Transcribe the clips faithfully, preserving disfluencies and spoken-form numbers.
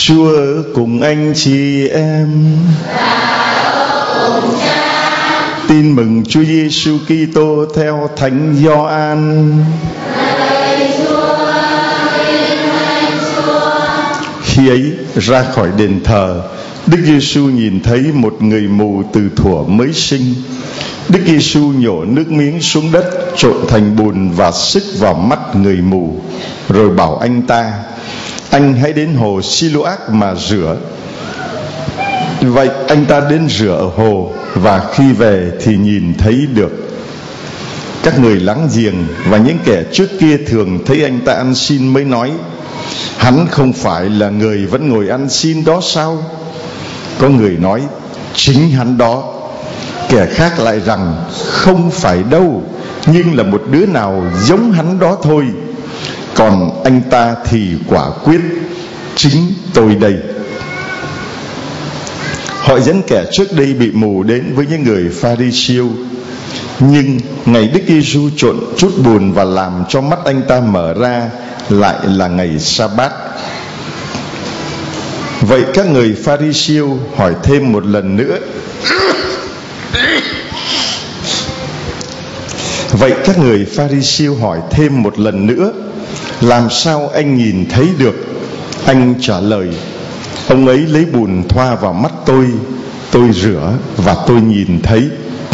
Chúa ở cùng anh chị em. Tin mừng Chúa Giêsu Kitô theo Thánh Gioan. Khi ấy ra khỏi đền thờ, Đức Giêsu nhìn thấy một người mù từ thuở mới sinh. Đức Giêsu nhổ nước miếng xuống đất, trộn thành bùn và xức vào mắt người mù, rồi bảo anh ta: anh hãy đến hồ Siloác mà rửa. Vậy anh ta đến rửa ở hồ, và khi về thì nhìn thấy được. Các người láng giềng và những kẻ trước kia thường thấy anh ta ăn xin mới nói: hắn không phải là người vẫn ngồi ăn xin đó sao? Có người nói: chính hắn đó. Kẻ khác lại rằng: không phải đâu, nhưng là một đứa nào giống hắn đó thôi. Còn anh ta thì quả quyết: chính tôi đây. Họ dẫn kẻ trước đây bị mù đến với những người Pha-ri-siêu. Nhưng ngày Đức Giêsu trộn chút bùn và làm cho mắt anh ta mở ra lại là ngày Sa-bát. Vậy các người Pha-ri-siêu hỏi thêm một lần nữa. Vậy các người Pha-ri-siêu hỏi thêm một lần nữa: làm sao anh nhìn thấy được? Anh trả lời: ông ấy lấy bùn thoa vào mắt tôi, tôi rửa và tôi nhìn thấy.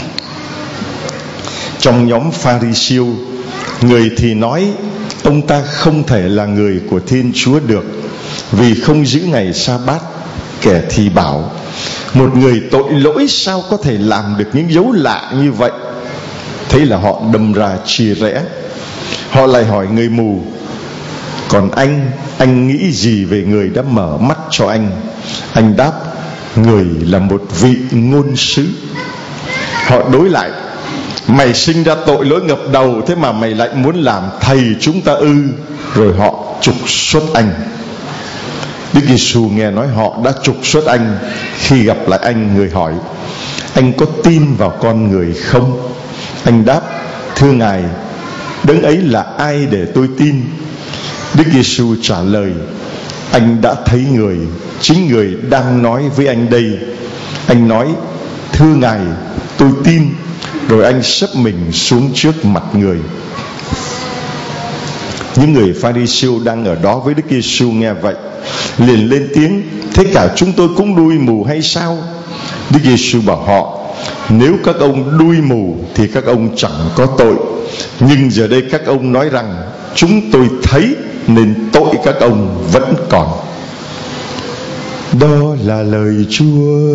Trong nhóm Pha-ri-siêu, người thì nói ông ta không thể là người của Thiên Chúa được, vì không giữ ngày Sa-bát. Kẻ thì bảo: một người tội lỗi sao có thể làm được những dấu lạ như vậy? Thế là họ đâm ra chia rẽ. Họ lại hỏi người mù: còn anh, anh nghĩ gì về người đã mở mắt cho anh? Anh đáp: người là một vị ngôn sứ. Họ đối lại: mày sinh ra tội lỗi ngập đầu, thế mà mày lại muốn làm thầy chúng ta ư? Rồi họ trục xuất anh. Đức Giêsu nghe nói họ đã trục xuất anh. Khi gặp lại anh, người hỏi: anh có tin vào con người không? Anh đáp: thưa Ngài, đấng ấy là ai để tôi tin? Đức Giêsu trả lời: anh đã thấy người, chính người đang nói với anh đây. Anh nói: thưa Ngài, tôi tin. Rồi anh xấp mình xuống trước mặt người. Những người Pha-ri-siêu đang ở đó với Đức Giêsu nghe vậy liền lên tiếng: thế cả chúng tôi cũng đuôi mù hay sao? Đức Giêsu bảo họ: nếu các ông đuôi mù thì các ông chẳng có tội, nhưng giờ đây các ông nói rằng chúng tôi thấy, nên tội các ông vẫn còn. Đó là lời Chúa.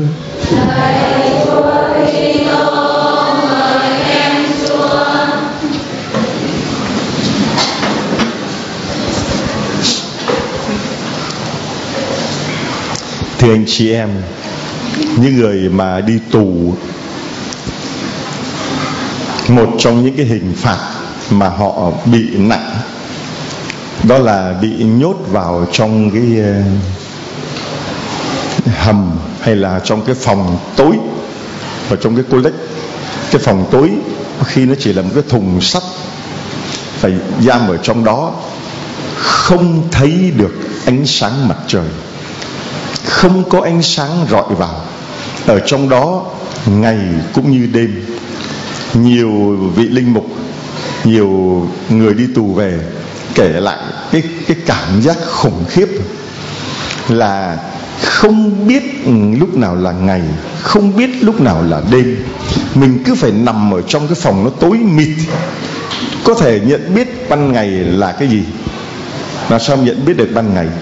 Thưa anh chị em, những người mà đi tù, một trong những cái hình phạt mà họ bị nặng đó là bị nhốt vào trong cái hầm hay là trong cái phòng tối, ở trong cái cô lếch. Cái phòng tối khi nó chỉ là một cái thùng sắt, phải giam ở trong đó, không thấy được ánh sáng mặt trời, không có ánh sáng rọi vào. Ở trong đó ngày cũng như đêm. Nhiều vị linh mục, nhiều người đi tù về kể lại cái, cái cảm giác khủng khiếp là không biết lúc nào là ngày, không biết lúc nào là đêm. Mình cứ phải nằm ở trong cái phòng nó tối mịt, có thể nhận biết ban ngày là cái gì. Làm sao nhận biết được ban ngày?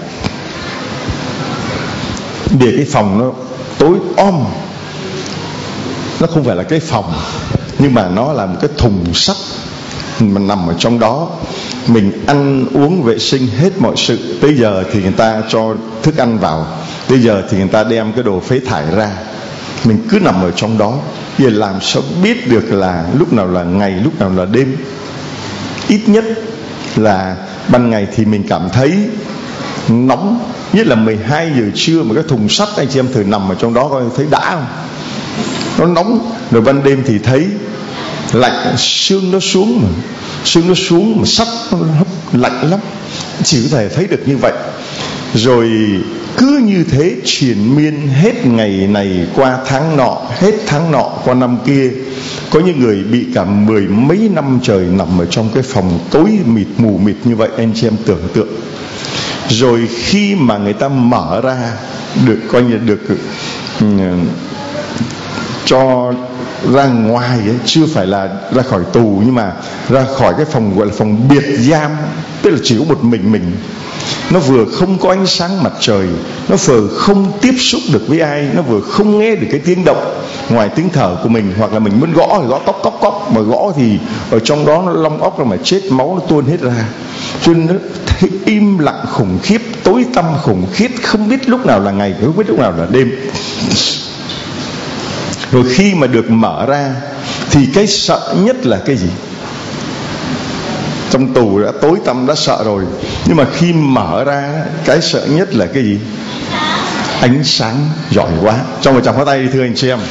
Để cái phòng nó tối om. Nó không phải là cái phòng, nhưng mà nó là một cái thùng sắt. Mình nằm ở trong đó, mình ăn uống vệ sinh hết mọi sự. Tới giờ thì người ta cho thức ăn vào, tới giờ thì người ta đem cái đồ phế thải ra. Mình cứ nằm ở trong đó. Giờ làm sao biết được là lúc nào là ngày, lúc nào là đêm? Ít nhất là ban ngày thì mình cảm thấy nóng, nhất là mười hai giờ trưa mà cái thùng sắt, anh chị em thử nằm ở trong đó coi thấy đã không? Nó nóng. Rồi ban đêm thì thấy lạnh, xương nó xuống mà xương nó xuống mà sắt nó hấp lạnh lắm, chỉ có thể thấy được như vậy. Rồi Cứ như thế triền miên, hết ngày này qua tháng nọ, hết tháng nọ qua năm kia. Có những người bị cả mười mấy năm trời nằm ở trong cái phòng tối mịt mù mịt như vậy, anh chị em tưởng tượng. Rồi khi mà người ta mở ra, được coi như được uh, cho ra ngoài ấy, chưa phải là ra khỏi tù, nhưng mà ra khỏi cái phòng gọi là phòng biệt giam, tức là chỉ có một mình mình. Nó vừa không có ánh sáng mặt trời, nó vừa không tiếp xúc được với ai, nó vừa không nghe được cái tiếng động ngoài tiếng thở của mình. Hoặc là mình muốn gõ thì gõ cóc cóc cóc, mà gõ thì ở trong đó nó long óc ra mà chết, máu nó tuôn hết ra. Cho nên nó im lặng khủng khiếp, tối tăm khủng khiếp, không biết lúc nào là ngày, không biết lúc nào là đêm. Rồi khi mà được mở ra thì cái sợ nhất là cái gì? Trong tù đã tối tăm đã sợ rồi, nhưng mà khi mở ra cái sợ nhất là cái gì? Ánh sáng. Giỏi quá. Cho một tràng pháo tay đi thưa anh chị em.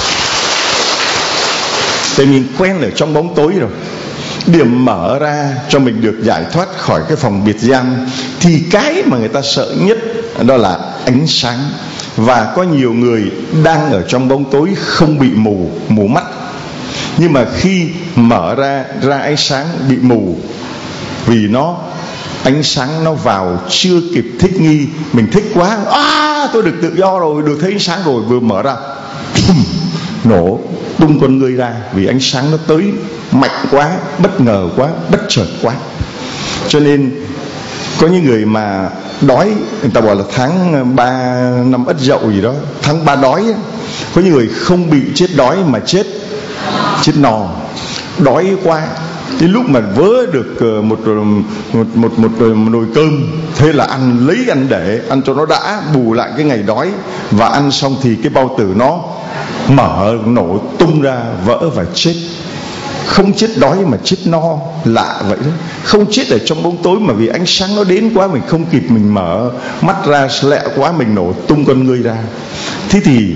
Tại mình quen ở trong bóng tối rồi. Điểm mở ra cho mình được giải thoát khỏi cái phòng biệt giam, thì cái mà người ta sợ nhất đó là ánh sáng. Và có nhiều người đang ở trong bóng tối không bị mù, mù mắt, nhưng mà khi mở ra ra ánh sáng bị mù. Vì nó ánh sáng nó vào chưa kịp thích nghi. Mình thích quá, à, tôi được tự do rồi, được thấy ánh sáng rồi, vừa mở ra nổ tung con người ra. Vì ánh sáng nó tới mạnh quá, bất ngờ quá, bất chợt quá. Cho nên có những người mà đói, người ta bảo là tháng ba năm Ất Dậu gì đó, tháng ba đói. Có những người không bị chết đói mà chết chết no, đói quá. Đến lúc mà vớ được một một một một, một nồi cơm, thế là ăn, lấy ăn để ăn cho nó đã, bù lại cái ngày đói. Và ăn xong thì cái bao tử nó mở, nổ tung ra, vỡ và chết. Không chết đói mà chết no, lạ vậy đó. Không chết ở trong bóng tối, mà vì ánh sáng nó đến quá, mình không kịp, mình mở mắt ra lẹ quá, mình nổ tung con ngươi ra. Thế thì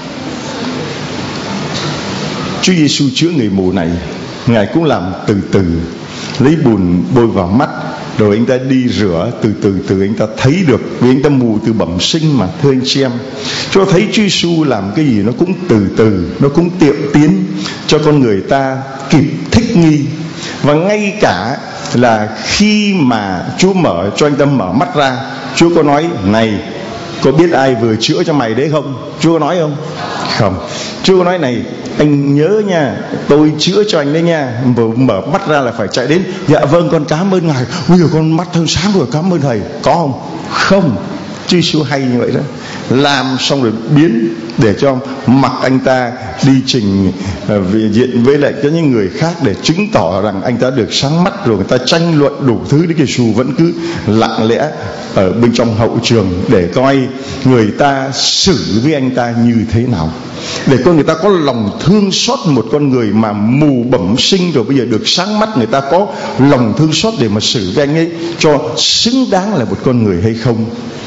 Chúa Giêsu chữa người mù này, Ngài cũng làm từ từ, lấy bùn bôi vào mắt, rồi anh ta đi rửa từ từ từ, anh ta thấy được. Vì anh ta mù từ bẩm sinh mà, thưa anh chị em. Cho thấy Chúa Giêsu làm cái gì nó cũng từ từ, nó cũng tiệm tiến, cho con người ta kịp thích nghi. Và ngay cả là khi mà Chúa mở cho anh ta mở mắt ra, Chúa có nói: này, có biết ai vừa chữa cho mày đấy không? Chúa có nói không? Không. Chúa có nói: này, anh nhớ nha, tôi chữa cho anh đấy nha. Vừa mở mắt ra là phải chạy đến: dạ vâng, con cảm ơn Ngài, bây giờ con mắt thông sáng rồi, cảm ơn Thầy. Có không? Không. Chúa Giêsu hay như vậy đó. Làm xong rồi biến để cho mặc anh ta đi trình uh, diện với lại cho những người khác, để chứng tỏ rằng anh ta được sáng mắt. Rồi người ta tranh luận đủ thứ, Đức Giêsu vẫn cứ lặng lẽ ở bên trong hậu trường để coi người ta xử với anh ta như thế nào, để coi người ta có lòng thương xót một con người mà mù bẩm sinh rồi bây giờ được sáng mắt. Người ta có lòng thương xót để mà xử với anh ấy cho xứng đáng là một con người hay không.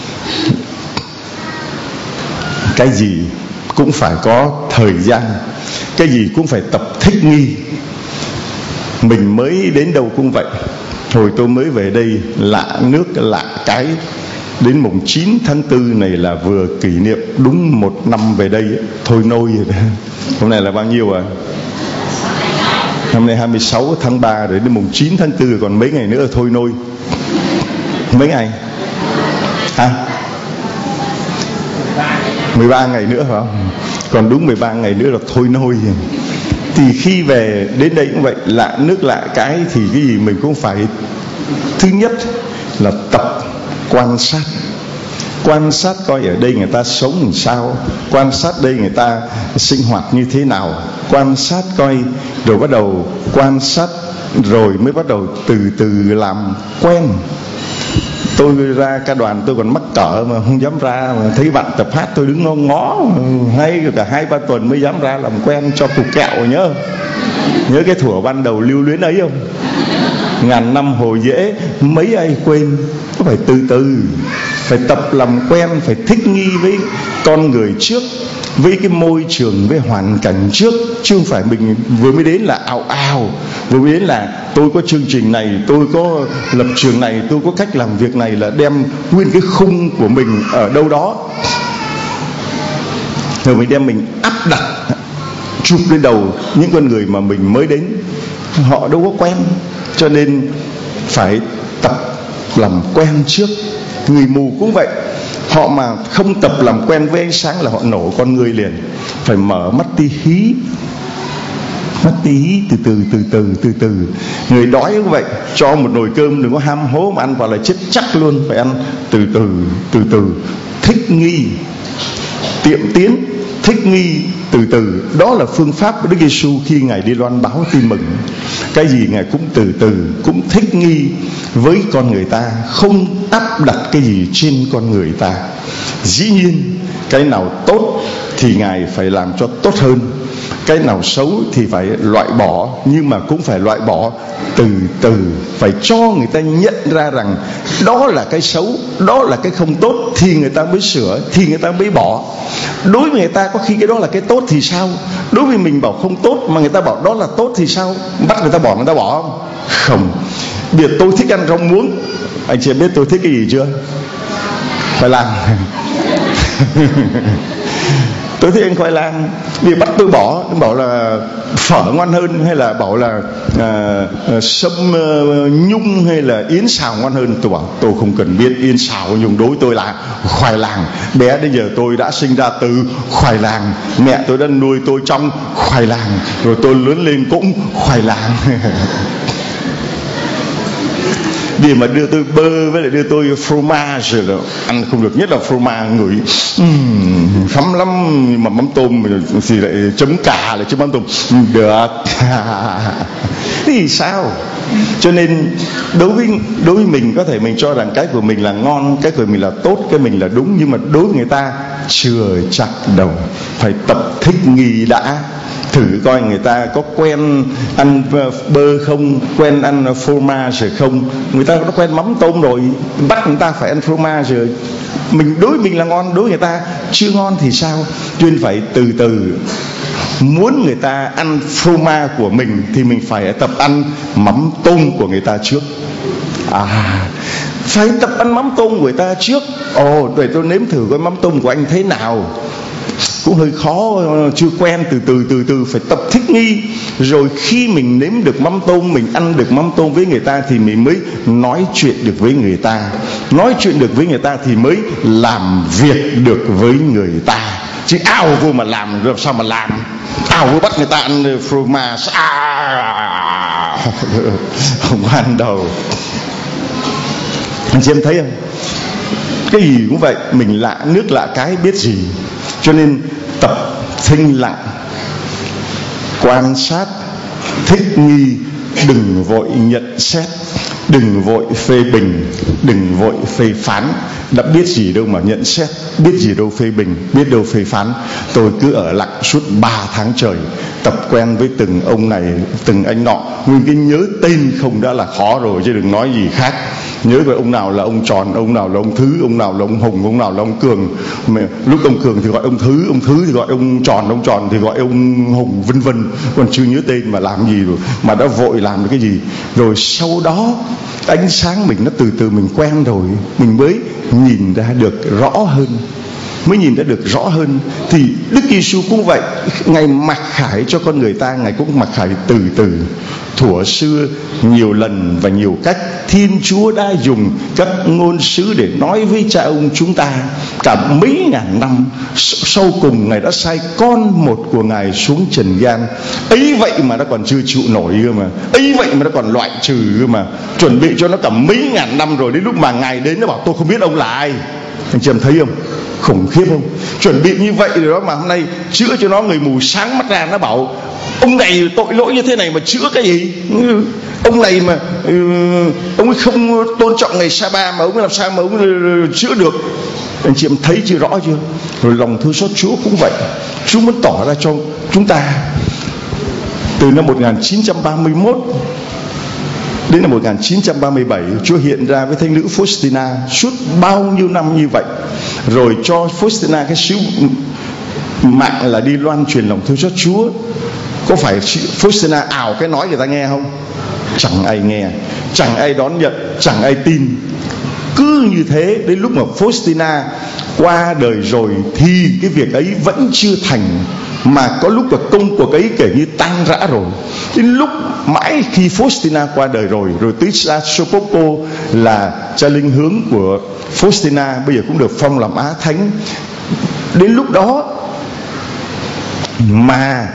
Cái gì cũng phải có thời gian, cái gì cũng phải tập thích nghi. Mình mới đến đâu cũng vậy. Hồi tôi mới về đây, lạ nước lạ cái. Đến mùng chín tháng tư này là vừa kỷ niệm đúng một năm về đây ấy. Thôi nôi rồi đó. Hôm nay là bao nhiêu à? Hôm nay hai mươi sáu tháng ba rồi, đến mùng chín tháng tư còn mấy ngày nữa là thôi nôi. Mấy ngày? Hả? mười ba ngày nữa hả? Còn đúng mười ba ngày nữa là thôi nôi. Thì khi về đến đây cũng vậy, lạ nước lạ cái, thì cái gì mình cũng phải, thứ nhất là tập quan sát. Quan sát coi ở đây người ta sống làm sao, quan sát đây người ta sinh hoạt như thế nào, quan sát coi, rồi bắt đầu quan sát, rồi mới bắt đầu từ từ làm quen. Tôi ra ca đoàn tôi còn mắc cỡ mà không dám ra, mà thấy bạn tập hát tôi đứng ngó ngó hay cả hai ba tuần mới dám ra làm quen cho cục kẹo. Nhớ nhớ cái thuở ban đầu lưu luyến ấy không? Ngàn năm hồ dễ mấy ai quên. Có phải từ từ, phải tập làm quen, phải thích nghi với con người trước, với cái môi trường, với hoàn cảnh trước, chứ không phải mình vừa mới đến là ào ào, vừa mới đến là tôi có chương trình này, tôi có lập trường này, tôi có cách làm việc này, là đem nguyên cái khung của mình ở đâu đó rồi mình đem mình áp đặt chụp lên đầu những con người mà mình mới đến. Họ đâu có quen, cho nên phải tập làm quen trước. Người mù cũng vậy, họ mà không tập làm quen với ánh sáng là họ nổ con người liền. Phải mở mắt tí hí, mắt tí hí, từ từ từ từ từ từ. Người đói cũng vậy, cho một nồi cơm đừng có ham hố mà ăn vào là chết chắc luôn. Phải ăn từ từ từ từ, thích nghi, tiệm tiến, thích nghi từ từ. Đó là phương pháp của Đức Giêsu khi Ngài đi loan báo tin mừng. Cái gì Ngài cũng từ từ, cũng thích nghi với con người ta, không áp đặt cái gì trên con người ta. Dĩ nhiên cái nào tốt thì Ngài phải làm cho tốt hơn, cái nào xấu thì phải loại bỏ, nhưng mà cũng phải loại bỏ từ từ. Phải cho người ta nhận ra rằng đó là cái xấu, đó là cái không tốt, thì người ta mới sửa, thì người ta mới bỏ. Đối với người ta có khi cái đó là cái tốt thì sao? Đối với mình bảo không tốt mà người ta bảo đó là tốt thì sao? Bắt người ta bỏ, người ta bỏ không? Không. Bây giờ tôi thích ăn rau muống, anh chị biết tôi thích cái gì chưa? Khoai lang. Tôi thích ăn khoai lang, vì bắt tôi bỏ, tôi bảo là phở ngon hơn, hay là bảo là à, sâm uh, nhung hay là yến xào ngon hơn. Tôi bảo tôi không cần biết yến xào nhung, đối tôi là khoai lang. Bé đến giờ tôi đã sinh ra từ khoai lang, mẹ tôi đã nuôi tôi trong khoai lang, rồi tôi lớn lên cũng khoai lang. Vì mà đưa tôi bơ với lại đưa tôi fromage rồi ăn không được, nhất là fromage ngửi uhm, thấm lắm. Mà mắm tôm thì lại chấm cà lại chấm mắm tôm được. Thì sao? Cho nên đối với đối với mình có thể mình cho rằng cái của mình là ngon, cái của mình là tốt, cái mình là đúng, nhưng mà đối với người ta chưa chắc đâu. Phải tập thích nghi đã. Thử coi người ta có quen ăn bơ không, quen ăn fromage không. Người ta có quen mắm tôm rồi, bắt người ta phải ăn fromage rồi. Mình đối với mình là ngon, đối với người ta chưa ngon thì sao? Cho nên phải từ từ. Muốn người ta ăn fromage của mình thì mình phải tập ăn mắm tôm của người ta trước. À, phải tập ăn mắm tôm của người ta trước. Ồ, để tôi nếm thử coi mắm tôm của anh thế nào. Cũng hơi khó, chưa quen, từ từ từ từ phải tập thích nghi. Rồi khi mình nếm được mắm tôm, mình ăn được mắm tôm với người ta thì mình mới nói chuyện được với người ta. Nói chuyện được với người ta thì mới làm việc được với người ta. Chứ ao vô mà làm làm sao mà làm? Ao vô bắt người ta ăn fromage, à, không ăn đâu. Anh chị em thấy không? Cái gì cũng vậy, mình lạ nước lạ cái biết gì. Cho nên tập thinh lặng, quan sát, thích nghi, đừng vội nhận xét, đừng vội phê bình, đừng vội phê phán. Đã biết gì đâu mà nhận xét, biết gì đâu phê bình, biết đâu phê phán. Tôi cứ ở lặng suốt ba tháng trời, tập quen với từng ông này, từng anh nọ. Nguyên cái nhớ tên không đã là khó rồi, chứ đừng nói gì khác. Nhớ về ông nào là ông Tròn, ông nào là ông Thứ, ông nào là ông Hùng, ông nào là ông Cường. Mà lúc ông Cường thì gọi ông Thứ, ông Thứ thì gọi ông Tròn, ông Tròn thì gọi ông Hùng, vân vân. Còn chưa nhớ tên mà làm gì rồi, mà đã vội làm được cái gì. Rồi sau đó ánh sáng mình nó từ từ mình quen rồi, mình mới nhìn ra được rõ hơn, mới nhìn ra được rõ hơn. Thì Đức Giêsu cũng vậy, Ngài mặc khải cho con người ta, Ngài cũng mặc khải từ từ. Thuở xưa nhiều lần và nhiều cách, Thiên Chúa đã dùng các ngôn sứ để nói với cha ông chúng ta cả mấy ngàn năm. Sau cùng Ngài đã sai con một của Ngài xuống trần gian. Ấy vậy mà nó còn chưa chịu nổi cơ mà, ấy vậy mà nó còn loại trừ cơ mà. Chuẩn bị cho nó cả mấy ngàn năm rồi, đến lúc mà Ngài đến nó bảo tôi không biết ông là ai. Anh chị em thấy không? Khủng khiếp không? Chuẩn bị như vậy rồi đó mà hôm nay chữa cho nó, người mù sáng mắt ra, nó bảo ông này tội lỗi như thế này mà chữa cái gì? Ông này mà uh, ông ấy không tôn trọng ngày Sa-ba mà ông ấy làm sao mà ông ấy chữa được? Anh chị em thấy chưa, rõ chưa? Rồi lòng thương xót Chúa cũng vậy. Chúa muốn tỏ ra cho chúng ta. Từ năm một nghìn chín trăm ba mươi mốt đến năm một nghìn chín trăm ba mươi bảy, Chúa hiện ra với thánh nữ Faustina suốt bao nhiêu năm như vậy, rồi cho Faustina cái sứ mạng là đi loan truyền lòng thương xót Chúa. Có phải Faustina ảo cái nói người ta nghe không? Chẳng ai nghe, chẳng ai đón nhận, chẳng ai tin. Cứ như thế đến lúc mà Faustina qua đời rồi thì cái việc ấy vẫn chưa thành, mà có lúc là công cuộc ấy kể như tan rã rồi. Đến lúc mãi khi Faustina qua đời rồi, rồi tới cha Sopoco là cha linh hướng của Faustina, bây giờ cũng được phong làm Á Thánh. Đến lúc đó mà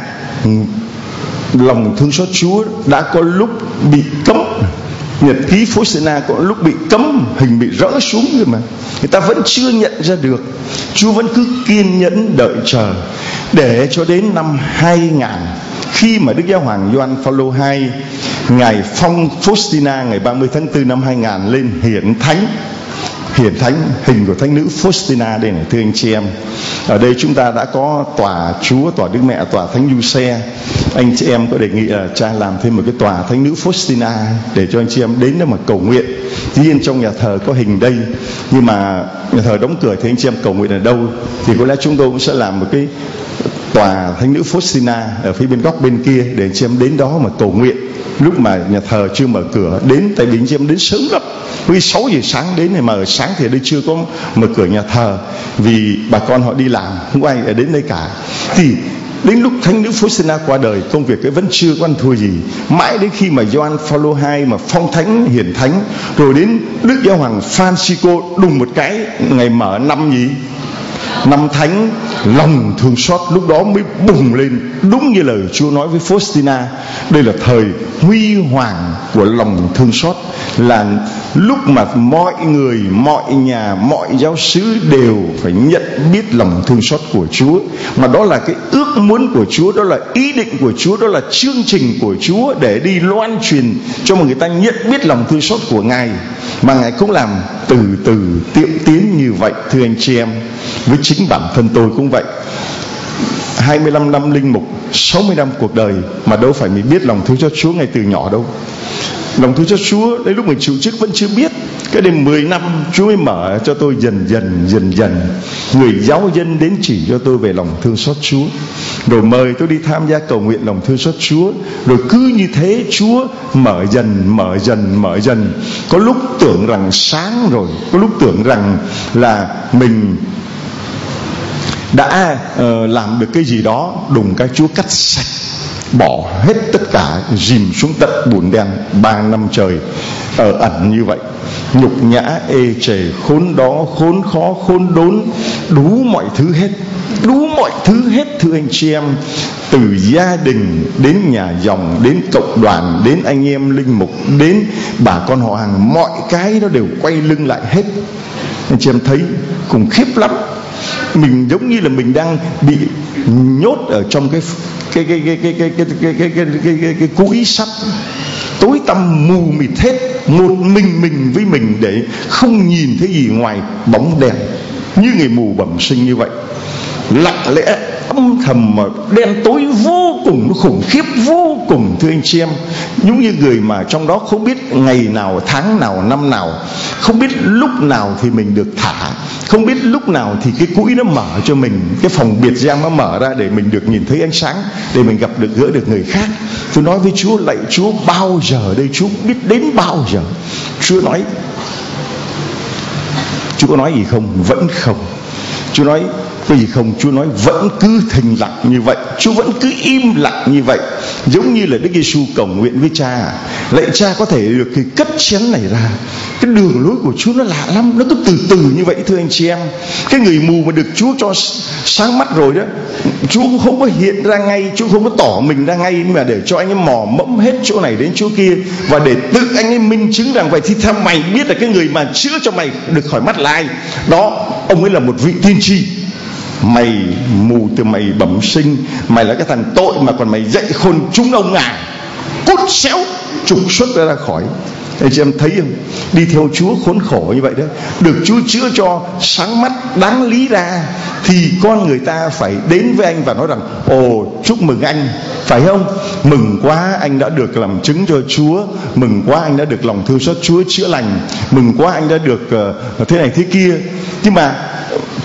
lòng thương xót Chúa đã có lúc bị cấm. Nhật ký Faustina có lúc bị cấm, hình bị rỡ xuống rồi mà người ta vẫn chưa nhận ra được. Chúa vẫn cứ kiên nhẫn đợi chờ, để cho đến năm hai nghìn, khi mà Đức Giáo hoàng Gioan Phaolô đệ nhị ngài phong Faustina ngày ba mươi tháng tư năm hai nghìn lên hiển thánh. Hiển thánh, hình của thánh nữ Faustina đây này thưa anh chị em. Ở đây chúng ta đã có tòa Chúa, tòa Đức Mẹ, tòa Thánh Giuse. Anh chị em có đề nghị là cha làm thêm một cái tòa thánh nữ Faustina để cho anh chị em đến đó mà cầu nguyện. Tuy nhiên trong nhà thờ có hình đây, nhưng mà nhà thờ đóng cửa thì anh chị em cầu nguyện ở đâu? Thì có lẽ chúng tôi cũng sẽ làm một cái tòa thánh nữ Faustina ở phía bên góc bên kia để anh chị em đến đó mà cầu nguyện. Lúc mà nhà thờ chưa mở cửa đến, tại vì anh chị em đến sớm lắm, vì sáu giờ sáng đến này, mà ở sáng thì ở đây chưa có mở cửa nhà thờ, vì bà con họ đi làm, không có ai ở đến đây cả. Thì đến lúc thánh nữ Faustina qua đời, công việc ấy vẫn chưa có ăn thua gì. Mãi đến khi mà Gioan Phaolô đệ nhị mà phong thánh hiển thánh, rồi đến Đức Giáo hoàng Francisco đùng một cái ngày mở năm gì năm thánh, lòng thương xót lúc đó mới bùng lên. Đúng như lời Chúa nói với Faustina, đây là thời huy hoàng của lòng thương xót, là lúc mà mọi người, mọi nhà, mọi giáo xứ đều phải nhận biết lòng thương xót của Chúa. Mà đó là cái ước muốn của Chúa, đó là ý định của Chúa, đó là chương trình của Chúa để đi loan truyền cho mọi người ta nhận biết lòng thương xót của Ngài. Mà Ngài cũng làm từ từ tiệm tiến như vậy thưa anh chị em. Với chính bản thân tôi cũng vậy, hai mươi lăm năm linh mục, sáu mươi năm cuộc đời, mà đâu phải mình biết lòng thương xót Chúa ngay từ nhỏ đâu. Lòng thương xót Chúa đến lúc mình chịu chức vẫn chưa biết. Cái đến mười năm Chúa mới mở cho tôi dần dần dần dần. Người giáo dân đến chỉ cho tôi về lòng thương xót Chúa, rồi mời tôi đi tham gia cầu nguyện lòng thương xót Chúa. Rồi cứ như thế Chúa mở dần mở dần mở dần. Có lúc tưởng rằng sáng rồi, có lúc tưởng rằng là mình đã uh, làm được cái gì đó, đùng cái Chúa cắt sạch, bỏ hết tất cả, dìm xuống tận bùn đen. Ba năm trời ở ẩn như vậy, nhục nhã, ê chề, khốn đó, khốn khó, khốn đốn, đủ mọi thứ hết, đủ mọi thứ hết thưa anh chị em. Từ gia đình đến nhà dòng, đến cộng đoàn, đến anh em linh mục, đến bà con họ hàng, mọi cái nó đều quay lưng lại hết. Anh chị em thấy khủng khiếp lắm. Mình giống như là mình đang bị nhốt ở trong cái cái cái cái cái cái cái cái cái cái cái cái cái cũi sắt, tối tăm mù mịt hết, một mình mình với mình, để không nhìn thấy gì ngoài bóng đèn, như người mù bẩm sinh như vậy. Lặng lẽ âm thầm mà đen tối vô cùng, nó khủng khiếp vô cùng thưa anh chị em. Giống như người mà trong đó không biết ngày nào, tháng nào, năm nào, không biết lúc nào thì mình được thả, không biết lúc nào thì cái cũi nó mở cho mình, cái phòng biệt giam nó mở ra để mình được nhìn thấy ánh sáng, để mình gặp được, gỡ được người khác. Tôi nói với Chúa, lạy Chúa, bao giờ đây? Chúa biết đến bao giờ? Chúa nói, Chúa có nói gì không? Vẫn không. Chúa nói cái gì không? Chúa nói vẫn cứ thinh lặng như vậy. Chúa vẫn cứ im lặng như vậy. Giống như là Đức Giêsu cầu nguyện với Cha, lạy Cha có thể được thì cất chén này ra. Cái đường lối của Chúa nó lạ lắm, nó cứ từ từ như vậy thưa anh chị em. Cái người mù mà được Chúa cho sáng mắt rồi đó, Chúa cũng không có hiện ra ngay, Chúa không có tỏ mình ra ngay, mà để cho anh ấy mò mẫm hết chỗ này đến chỗ kia, và để tự anh ấy minh chứng rằng vậy thì theo mày biết là cái người mà chữa cho mày được khỏi mắt là ai. Đó, ông ấy là một vị tiên tri. Mày mù từ mày bẩm sinh, mày là cái thằng tội mà còn mày dạy khôn chúng ông à, cút xéo, trục xuất ra, ra khỏi. Anh chị em thấy không? Đi theo Chúa khốn khổ như vậy đó, được Chúa chữa cho sáng mắt đáng lý ra, thì con người ta phải đến với anh và nói rằng ồ, chúc mừng anh, phải không? Mừng quá anh đã được làm chứng cho Chúa, mừng quá anh đã được lòng thương xót Chúa chữa lành, mừng quá anh đã được uh, thế này thế kia. Nhưng mà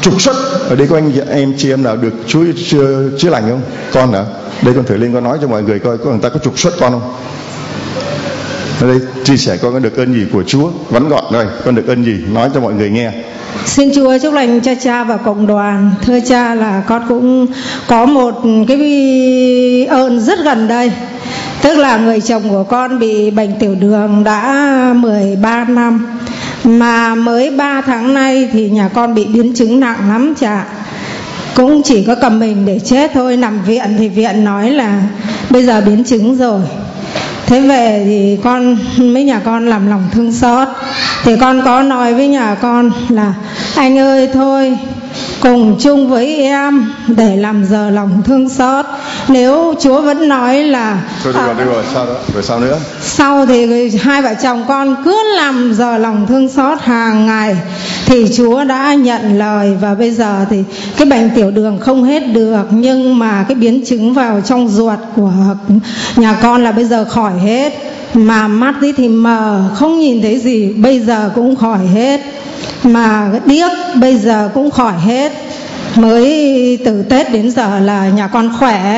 trục xuất. Ở đây có anh em chị em nào được Chúa chữa, chữa lành không? Con hả? Đây con thử lên con nói cho mọi người coi có người ta có trục xuất con không? Ở đây chia sẻ con có được ơn gì của Chúa, vắn gọn rồi, con được ơn gì nói cho mọi người nghe. Xin Chúa chúc lành cho cha và cộng đoàn. Thưa cha, là con cũng có một cái ơn rất gần đây. Tức là người chồng của con bị bệnh tiểu đường đã mười ba năm, mà mới ba tháng nay thì nhà con bị biến chứng nặng lắm cha. Cũng chỉ có cầm mình để chết thôi. Nằm viện thì viện nói là bây giờ biến chứng rồi. Thế về thì con với nhà con làm lòng thương xót. Thì con có nói với nhà con là anh ơi thôi cùng chung với em để làm giờ lòng thương xót. Nếu Chúa vẫn nói là thôi được rồi, được rồi, sao đó, rồi sao nữa? Sau thì hai vợ chồng con cứ làm giờ lòng thương xót hàng ngày, thì Chúa đã nhận lời. Và bây giờ thì cái bệnh tiểu đường không hết được, nhưng mà cái biến chứng vào trong ruột của nhà con là bây giờ khỏi hết. Mà mắt thì mờ, không nhìn thấy gì, bây giờ cũng khỏi hết. Mà điếc bây giờ cũng khỏi hết. Mới từ Tết đến giờ là nhà con khỏe.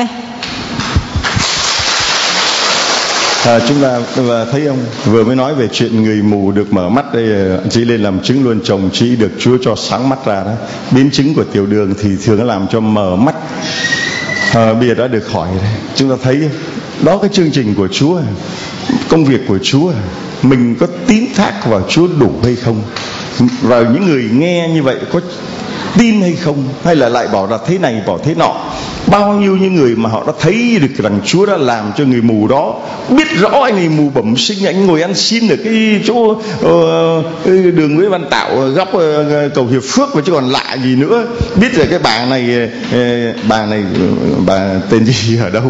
À, chúng ta thấy không, vừa mới nói về chuyện người mù được mở mắt đây, chị lên làm chứng luôn, chồng chị được Chúa cho sáng mắt ra đó. Biến chứng của tiểu đường thì thường làm cho mở mắt, à, bây giờ đã được khỏi đấy. Chúng ta thấy đó, cái chương trình của Chúa, công việc của Chúa, mình có tín thác vào Chúa đủ hay không? Và những người nghe như vậy có tin hay không, hay là lại bảo là thế này bảo thế nọ. Bao nhiêu những người mà họ đã thấy được rằng Chúa đã làm cho người mù đó biết rõ anh này mù bẩm sinh, anh ngồi ăn xin ở cái chỗ uh, đường Nguyễn Văn Tạo góc uh, cầu Hiệp Phước, và chứ còn lạ gì nữa. Biết rồi cái bà này uh, bà này uh, bà tên gì ở đâu?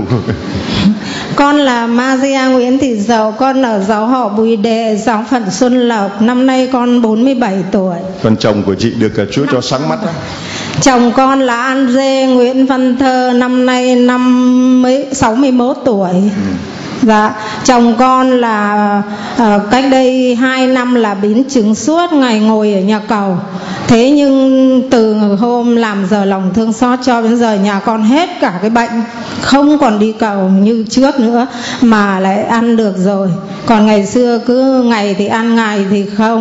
Con là Maria Nguyễn Thị Dậu, con ở giáo họ Bùi Đệ, giáo phận Xuân Lộc. Năm nay con bốn mươi bảy tuổi. Còn chồng của chị được Chúa cho sáng mắt đó. Chồng con là An Dê Nguyễn Văn Thơ, năm nay năm sáu mươi mốt tuổi. Ừ. Dạ, chồng con là uh, cách đây hai năm là biến chứng suốt ngày ngồi ở nhà cầu. Thế nhưng từ hôm làm giờ lòng thương xót cho đến giờ nhà con hết cả cái bệnh, không còn đi cầu như trước nữa, mà lại ăn được rồi. Còn ngày xưa cứ ngày thì ăn, ngày thì không.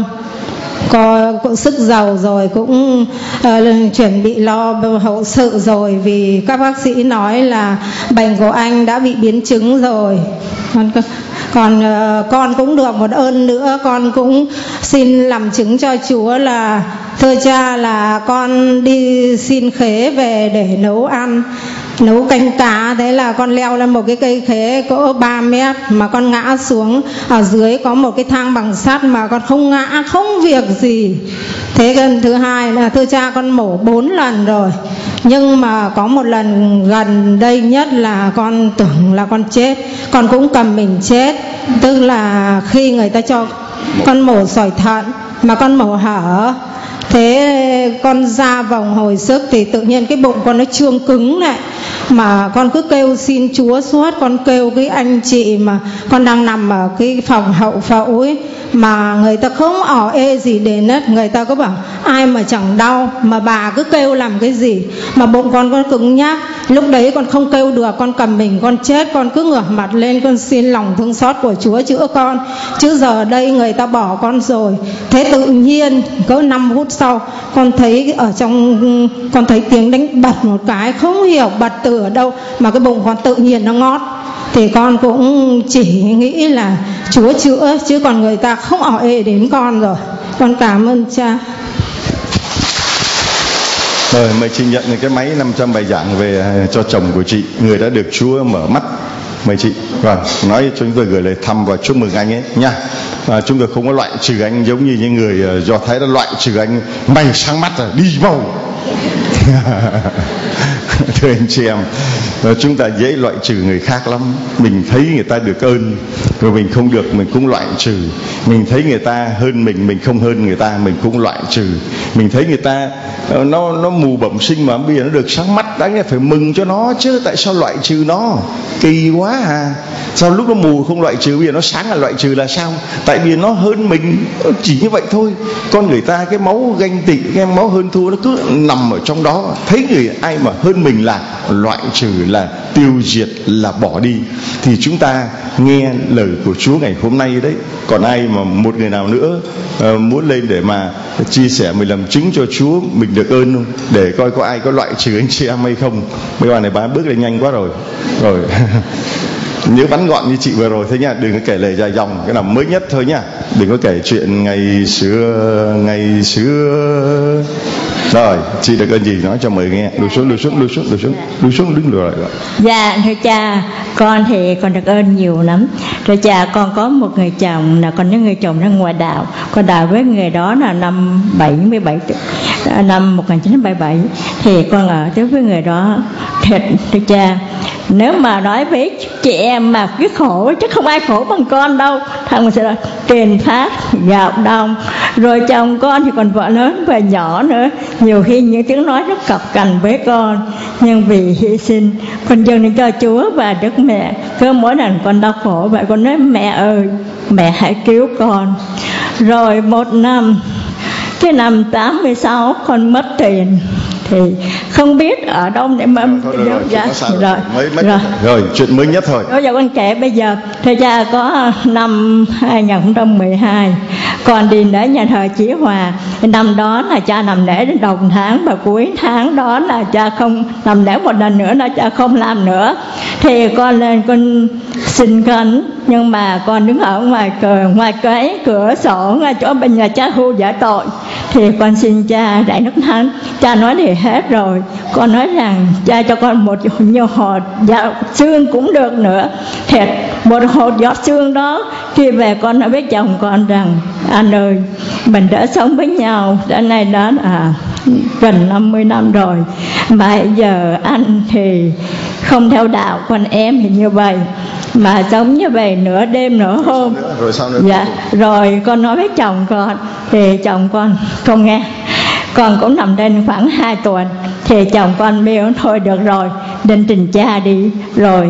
Có cũng sức giàu rồi, cũng uh, chuẩn bị lo hậu sự rồi, vì các bác sĩ nói là bệnh của anh đã bị biến chứng rồi. Còn, còn uh, con cũng được một ơn nữa, con cũng xin làm chứng cho Chúa là thưa cha, là con đi xin khế về để nấu ăn, nấu canh cá. Thế là con leo lên một cái cây khế cỡ ba mét mà con ngã xuống. Ở dưới có một cái thang bằng sắt mà con không ngã, không việc gì. Thế gần thứ hai là thưa cha, con mổ bốn lần rồi, nhưng mà có một lần gần đây nhất là con tưởng là con chết. Con cũng cầm mình chết. Tức là khi người ta cho con mổ sỏi thận mà con mổ hở, thế con ra vòng hồi sức thì tự nhiên cái bụng con nó trương cứng này, mà con cứ kêu xin Chúa suốt. Con kêu cái anh chị mà con đang nằm ở cái phòng hậu phẫu ấy, mà người ta không ỏ ê gì đến hết. Người ta có bảo ai mà chẳng đau, mà bà cứ kêu làm cái gì mà bụng con con cứng nhắc. Lúc đấy con không kêu được, con cầm mình con chết. Con cứ ngửa mặt lên con xin lòng thương xót của Chúa chữa con. Chứ giờ đây người ta bỏ con rồi. Thế tự nhiên cỡ năm phút sau con thấy ở trong, con thấy tiếng đánh bật một cái, không hiểu bật từ ở đâu mà cái bụng con tự nhiên nó ngót. Thì con cũng chỉ nghĩ là Chúa chữa, chứ còn người ta không ỏ ê đến con rồi. Con cảm ơn cha. Rồi mời chị nhận cái máy năm trăm bài giảng về cho chồng của chị, người đã được Chúa mở mắt. Mời chị. Vâng, nói chúng tôi gửi lời thăm và chúc mừng anh ấy nha. À, chúng tôi không có loại trừ anh giống như những người uh, Do Thái đã loại trừ anh. Mày sáng mắt rồi, đi vào. Thưa anh chị em, chúng ta dễ loại trừ người khác lắm. Mình thấy người ta được ơn, rồi mình không được mình cũng loại trừ. Mình thấy người ta hơn mình, mình không hơn người ta, mình cũng loại trừ. Mình thấy người ta nó nó mù bẩm sinh mà bây giờ nó được sáng mắt, đáng lẽ phải mừng cho nó chứ, tại sao loại trừ nó? Kỳ quá à. Sao lúc nó mù không loại trừ, bây giờ nó sáng là loại trừ là sao? Tại vì nó hơn mình, chỉ như vậy thôi. Con người ta cái máu ganh tị, cái máu hơn thua nó cứ nằm ở trong đó. Thấy người ai mà hơn mình là loại trừ, là tiêu diệt, là bỏ đi. Thì chúng ta nghe lời của Chúa ngày hôm nay đấy. Còn ai mà một người nào nữa uh, muốn lên để mà chia sẻ, mình làm chứng cho Chúa mình được ơn không, để coi có ai có loại trừ anh chị em hay không. Mấy bạn này bà bước lên nhanh quá rồi rồi nhớ bắn gọn như chị vừa rồi thôi nha, đừng có kể lời dài dòng, cái nào mới nhất thôi nha, đừng có kể chuyện ngày xưa ngày xưa. Rồi, chị được ơn gì nói cho mời nghe. Lùi xuống, lùi xuống, lùi xuống, lùi xuống, lùi xuống, đứng lùi lại. Dạ, thưa cha, con thì con được ơn nhiều lắm. Thưa cha, con có một người chồng, là con những người chồng ra ngoài đạo. Con đạo với người đó là năm bảy mươi bảy, năm một nghìn chín trăm bảy mươi bảy. Thì con ở tới với người đó. Thật, thưa cha, nếu mà nói với chị em mà cứ khổ, chắc không ai khổ bằng con đâu. Thằng sẽ là tiền phát, gạo đông. Rồi chồng con thì còn vợ lớn và nhỏ nữa. Nhiều khi những tiếng nói rất cọc cằn với con, nhưng vì hy sinh con dâng đến cho Chúa và Đức Mẹ. Cứ mỗi lần con đau khổ vậy con nói mẹ ơi, mẹ hãy cứu con. Rồi một năm, cái năm tám mươi sáu con mất tiền, thì không biết ở đâu để mà rồi, rồi, rồi, dạ, rồi, rồi, mới, mới, rồi. rồi chuyện mới nhất thôi. Bây giờ con kể bây giờ, thưa cha, có năm hai nghìn không trăm mười hai con đi đến nhà thờ Chí Hòa. Năm đó là cha nằm lễ đến đầu tháng, và cuối tháng đó là cha không nằm lễ một lần nữa, là cha không làm nữa. Thì con lên con xin khấn, nhưng mà con đứng ở ngoài cửa, ngoài cái cửa sổ ngay chỗ bên nhà cha Hu giải tội. Thì con xin cha đại nước thánh. Cha nói thì hết rồi. Con nói rằng cha cho con một nhiều hột giọt xương cũng được nữa. Thiệt, một hột giọt xương đó, khi về con nói với chồng con rằng anh ơi, mình đã sống với nhau đến nay đó là gần năm mươi năm rồi, mà giờ anh thì không theo đạo, còn em thì như vậy, mà sống như vậy nửa đêm nửa hôm. Rồi sao nữa? Dạ, rồi con nói với chồng con, thì chồng con không nghe. Con cũng nằm trên khoảng hai tuần, thì chồng con kêu thôi được rồi, đến trình cha đi. Rồi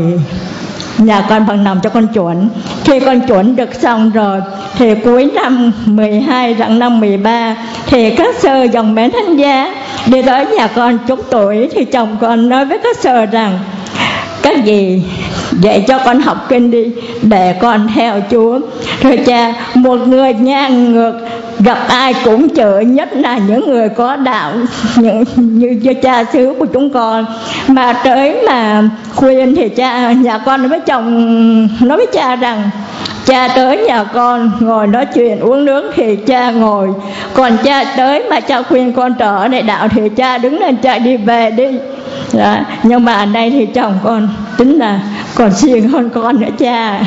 nhà con bằng nằm cho con chuẩn. Khi con chuẩn được xong rồi, thì cuối năm mười hai rạng năm mười ba, thì các sơ dòng mến thánh giá đi tới nhà con chúc tuổi. Thì chồng con nói với các sơ rằng các gì dạy cho con học kinh đi, để con theo Chúa. Thưa cha, một người ngang ngược gặp ai cũng chửi, nhất là những người có đạo những, như, như cha xứ của chúng con. Mà tới mà khuyên thì cha, nhà con nói với chồng, nói với cha rằng cha tới nhà con ngồi nói chuyện uống nước thì cha ngồi, còn cha tới mà cha khuyên con trở lại đạo thì cha đứng lên cha đi về đi. Đó. Nhưng mà ở đây thì chồng con tính là còn siêng hơn con nữa cha.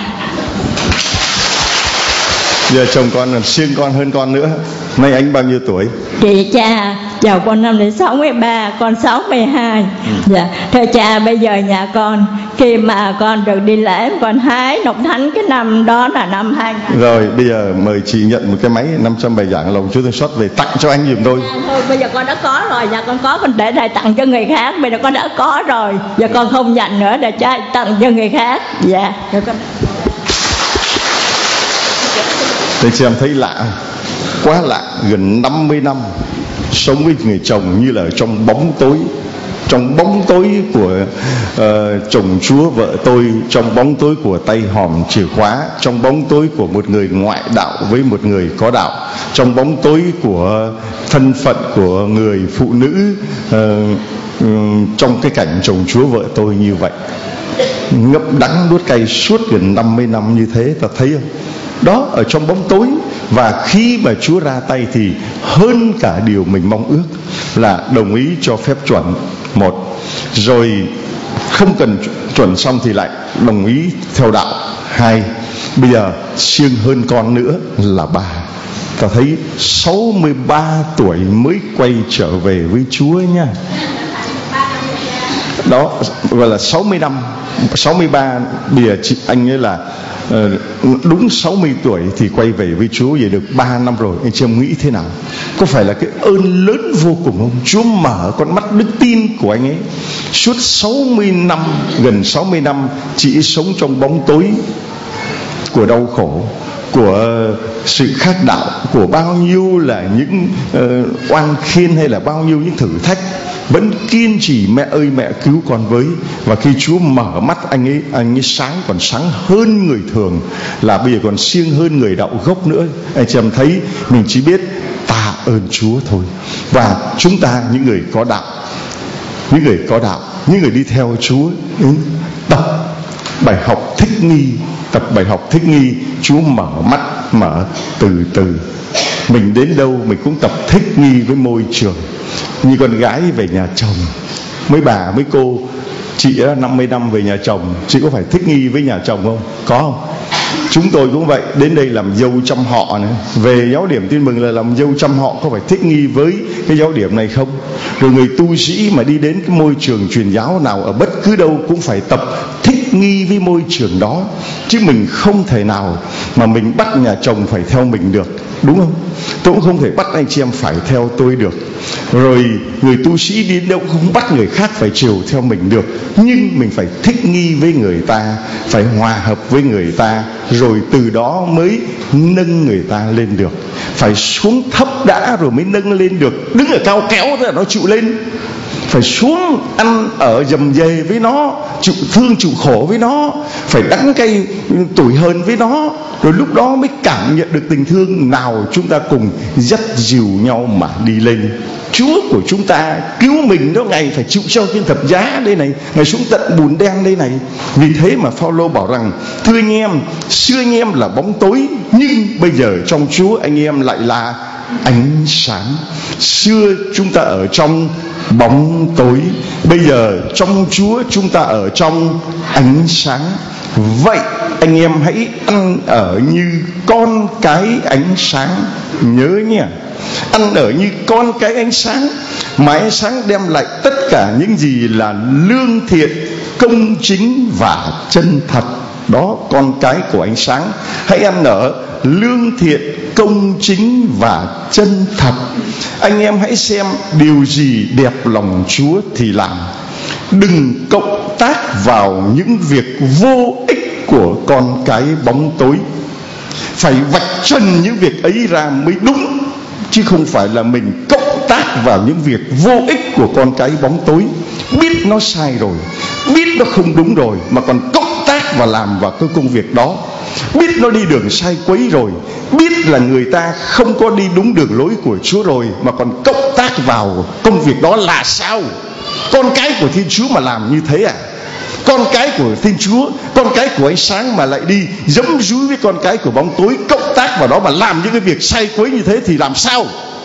Giờ chồng con còn siêng con hơn con nữa. Nay anh bao nhiêu tuổi? Chị cha, chồng con năm đến sáu mươi ba, con sáu mươi hai. Ừ. Dạ. Thưa cha, bây giờ nhà con khi mà con được đi lễ, con hái nộp thánh cái năm đó là năm hai nghìn. Rồi bây giờ mời chị nhận một cái máy năm trăm bài giảng lòng Chúa thương xót về tặng cho anh giùm tôi. À, thôi bây giờ con đã có rồi, nhà con có, con để lại tặng cho người khác. Bây giờ con đã có rồi, giờ con không nhận nữa, để cha tặng cho người khác. Dạ. Rồi con... Thế chị em thấy lạ không? Quá lạ. Gần năm mươi năm sống với người chồng như là trong bóng tối, trong bóng tối của uh, chồng Chúa vợ tôi, trong bóng tối của tay hòm chìa khóa, trong bóng tối của một người ngoại đạo với một người có đạo, trong bóng tối của thân phận của người phụ nữ, uh, um, trong cái cảnh chồng Chúa vợ tôi như vậy, ngậm đắng nuốt cay suốt gần năm mươi năm như thế. Ta thấy không? Đó, ở trong bóng tối. Và khi mà Chúa ra tay thì hơn cả điều mình mong ước là đồng ý cho phép chuẩn một, rồi không cần chuẩn xong thì lại đồng ý theo đạo hai, bây giờ siêng hơn con nữa là ba. Ta thấy sáu mươi ba tuổi mới quay trở về với Chúa nha. Đó gọi là sáu mươi năm, sáu mươi ba. Bây giờ chị, anh ấy là đúng sáu mươi tuổi thì quay về với Chúa, về được ba năm rồi. Anh chị em nghĩ thế nào? Có phải là cái ơn lớn vô cùng không? Chúa mở con mắt đức tin của anh ấy. Suốt sáu mươi năm, gần sáu mươi năm chỉ sống trong bóng tối của đau khổ, của sự khác đạo, của bao nhiêu là những uh, oan khiên hay là bao nhiêu những thử thách, vẫn kiên trì mẹ ơi mẹ cứu con với. Và khi Chúa mở mắt anh ấy, anh ấy sáng, còn sáng hơn người thường, là bây giờ còn siêng hơn người đạo gốc nữa. Anh chị em thấy mình chỉ biết tạ ơn Chúa thôi. Và chúng ta những người có đạo, những người có đạo, những người đi theo Chúa, tập bài học thích nghi, tập bài học thích nghi. Chúa mở mắt, mở từ từ. Mình đến đâu mình cũng tập thích nghi với môi trường. Như con gái về nhà chồng, mấy bà mấy cô, chị đã năm mươi năm về nhà chồng, chị có phải thích nghi với nhà chồng không? Có không? Chúng tôi cũng vậy, đến đây làm dâu trăm họ này, về giáo điểm Tin Mừng là làm dâu trăm họ, có phải thích nghi với cái giáo điểm này không? Rồi người tu sĩ mà đi đến cái môi trường truyền giáo nào ở bất cứ đâu cũng phải tập thích nghi với môi trường đó. Chứ mình không thể nào mà mình bắt nhà chồng phải theo mình được, đúng không? Tôi cũng không thể bắt anh chị em phải theo tôi được. Rồi người tu sĩ đi đâu không bắt người khác phải chiều theo mình được. Nhưng mình phải thích nghi với người ta, phải hòa hợp với người ta, rồi từ đó mới nâng người ta lên được. Phải xuống thấp đã rồi mới nâng lên được. Đứng ở cao kéo thế là nó chịu lên. Phải xuống ăn ở dầm dề với nó, chịu thương chịu khổ với nó, phải đắng cay tủi hờn với nó, rồi lúc đó mới cảm nhận được tình thương. Nào chúng ta cùng dắt dìu nhau mà đi lên. Chúa của chúng ta cứu mình đó, Ngài phải chịu cho trên thập giá đây này, Ngài xuống tận bùn đen đây này. Vì thế mà Phaolô bảo rằng: thưa anh em, xưa anh em là bóng tối, nhưng bây giờ trong Chúa anh em lại là ánh sáng. Xưa chúng ta ở trong bóng tối, bây giờ trong Chúa chúng ta ở trong ánh sáng. Vậy anh em hãy ăn ở như con cái ánh sáng. Nhớ nhé, ăn ở như con cái ánh sáng, mà ánh sáng đem lại tất cả những gì là lương thiện, công chính và chân thật. Đó, con cái của ánh sáng. Hãy ăn ở lương thiện, công chính và chân thật. Anh em hãy xem điều gì đẹp lòng Chúa thì làm. Đừng cộng tác vào những việc vô ích của con cái bóng tối. Phải vạch trần những việc ấy ra mới đúng, chứ không phải là mình cộng tác vào những việc vô ích của con cái bóng tối. Biết nó sai rồi, biết nó không đúng rồi, mà còn cộng tác và làm vào cái công việc đó. Biết nó đi đường sai quấy rồi, biết là người ta không có đi đúng đường lối của Chúa rồi, mà còn cộng tác vào công việc đó là sao? Con cái của Thiên Chúa mà làm như thế à? Con cái của Thiên Chúa, con cái của ánh sáng mà lại đi giấm dúi với con cái của bóng tối, cộng tác vào đó mà làm những cái việc sai quấy như thế thì làm sao?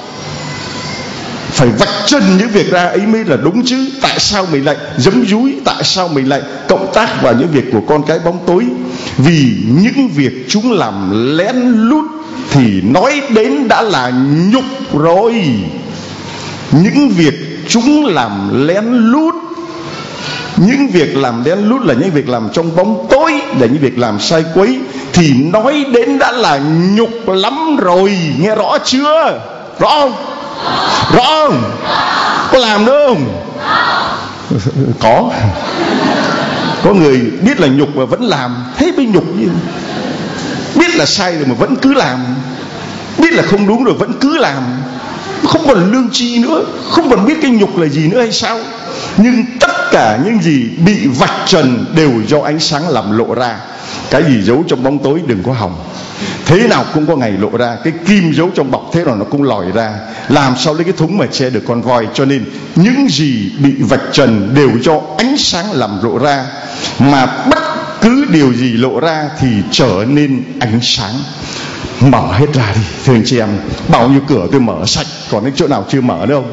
Phải vạch trần những việc ra ấy mới là đúng chứ. Tại sao mình lại giấm dúi? Tại sao mình lại cộng tác vào những việc của con cái bóng tối? Vì những việc chúng làm lén lút thì nói đến đã là nhục rồi. Những việc chúng làm lén lút, những việc làm lén lút là những việc làm trong bóng tối, là những việc làm sai quấy, thì nói đến đã là nhục lắm rồi. Nghe rõ chưa? Rõ không? Rõ không? Có làm nữa không? Có. Có người biết là nhục mà vẫn làm, thế mới nhục như. Biết là sai rồi mà vẫn cứ làm, biết là không đúng rồi vẫn cứ làm, không còn lương tri nữa, không còn biết cái nhục là gì nữa hay sao? Nhưng tất cả những gì bị vạch trần đều do ánh sáng làm lộ ra. Cái gì giấu trong bóng tối đừng có hòng, thế nào cũng có ngày lộ ra. Cái kim giấu trong bọc thế nào nó cũng lòi ra. Làm sao lấy cái thúng mà che được con voi? Cho nên những gì bị vạch trần đều do ánh sáng làm lộ ra. Mà bất cứ điều gì lộ ra thì trở nên ánh sáng. Mở hết ra đi thưa anh chị em. Bao nhiêu cửa tôi mở sạch, còn cái chỗ nào chưa mở đâu?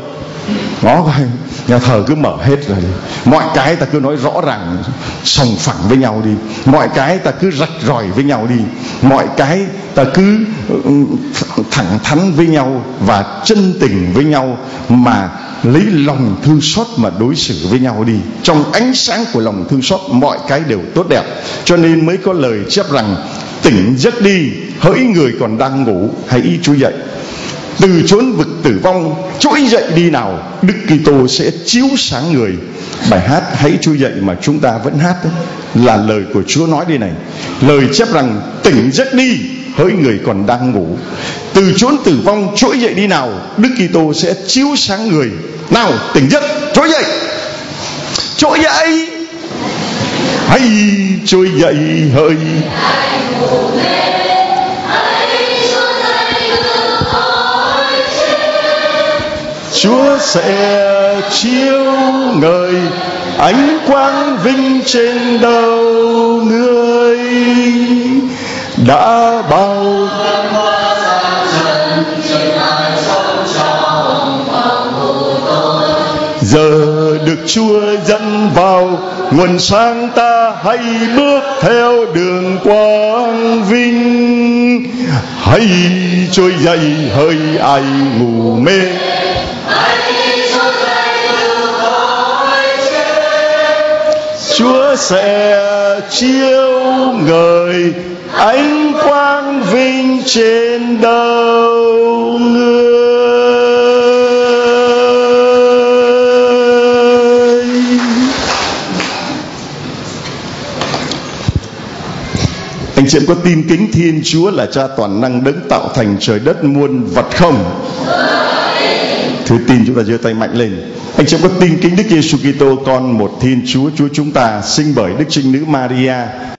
ngó coi nhà thờ cứ mở hết rồi, mọi cái ta cứ nói rõ ràng sòng phẳng với nhau đi, mọi cái ta cứ rạch ròi với nhau đi, mọi cái ta cứ thẳng thắn với nhau và chân tình với nhau, mà lấy lòng thương xót mà đối xử với nhau đi. Trong ánh sáng của lòng thương xót mọi cái đều tốt đẹp. Cho nên mới có lời chép rằng tỉnh giấc đi, hỡi người còn đang ngủ, hãy trỗi dậy. Từ chốn vực tử vong trỗi dậy đi nào, Đức Kitô sẽ chiếu sáng người. Bài hát Hãy trỗi dậy mà chúng ta vẫn hát đấy, là lời của Chúa nói đây này. Lời chép rằng tỉnh giấc đi, hỡi người còn đang ngủ, từ chốn tử vong trỗi dậy đi nào, Đức Kitô sẽ chiếu sáng người. Nào, tỉnh giấc, trỗi dậy, trỗi dậy, hãy trỗi dậy, hỡi Chúa sẽ chiếu ngời ánh quang vinh trên đầu người. Đã bao giờ được Chúa dẫn vào nguồn sáng, ta hãy bước theo đường quang vinh. Hãy trỗi dậy, hỡi ai ngủ mê, Chúa sẽ chiếu ngời ánh quang vinh trên đầu người. Anh chị em có tin kính Thiên Chúa là Cha toàn năng đấng tạo thành trời đất muôn vật không? Thử tin chúng ta giơ tay mạnh lên. Anh chị em có tin kính Đức Giêsu Kitô, con một Thiên Chúa, Chúa chúng ta, sinh bởi Đức Trinh Nữ Maria,